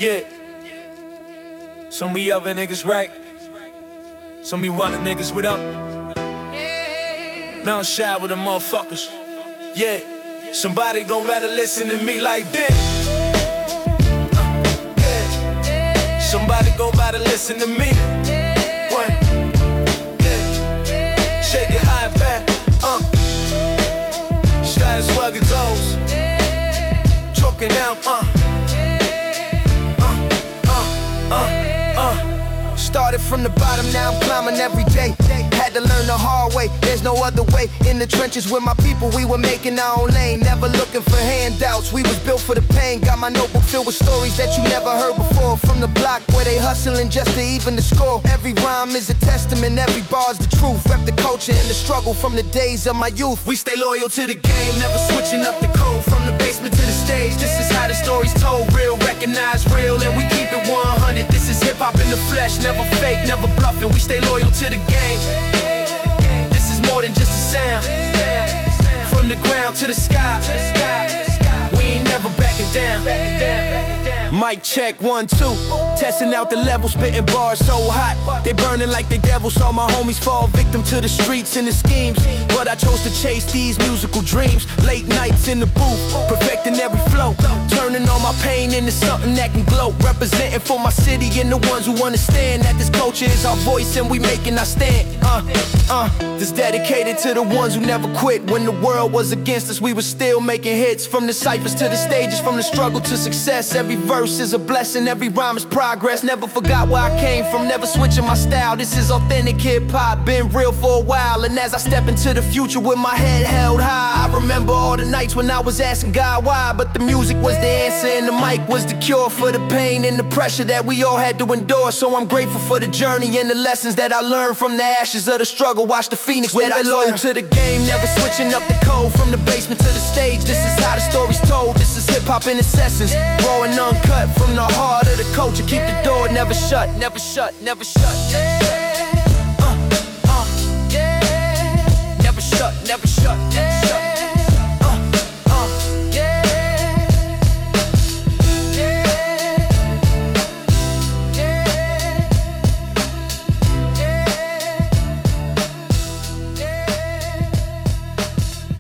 Yeah. Some of you other niggas right. Some of you other niggas with up. Now I'm shy with the motherfuckers. Yeah. Somebody gon' rather listen to me like this. Yeah. Somebody gon' rather listen to me. One. Yeah. Shake it high and back. Slide swagger toes. Choking out. Started from the bottom, now I'm climbing every day. Had to learn the hard way, there's no other way. In the trenches with my people, we were making our own lane. Never looking for handouts, we was built for the pain. Got my notebook filled with stories that you never heard before. From the block where they hustling just to even the score. Every rhyme is a testament, every bar's the truth. Rep the culture and the struggle from the days of my youth. We stay loyal to the game, never switching up the code. From the basement to the stage, this is how the story's told. Real, recognize real, and we keep it 100. This is hip-hop in the flesh, never fake, never bluffing. We stay loyal to the game. This is more than just a sound. From the ground to the sky, we ain't never backing down. Mic check, 1, 2. Testing out the level, spitting bars so hot. They burning like the devil, saw my homies fall victim to the streets and the schemes. But I chose to chase these musical dreams. Late nights in the booth, perfecting every flow. Turning all my pain into something that can glow. Representing for my city and the ones who understand that this culture is our voice and we making our stand. This dedicated to the ones who never quit. When the world was against us, we were still making hits. From the ciphers to the stages, from the struggle to success. Every verse is a blessing, every rhyme is progress. Never forgot where I came from, never switching my style. This is authentic hip-hop, been real for a while. And as I step into the future with my head held high, I remember all the nights when I was asking God why. But the music was the answer and the mic was the cure for the pain and the pressure that we all had to endure. So I'm grateful for the journey and the lessons that I learned from the ashes of the struggle. Watch the phoenix that I loyal to the game, never switching up the code. From the basement to the stage, this is how the story's told. This is hip-hop in its essence, raw and uncut. From the heart of the culture, keep the door never shut, never shut, never shut. Never shut, never shut.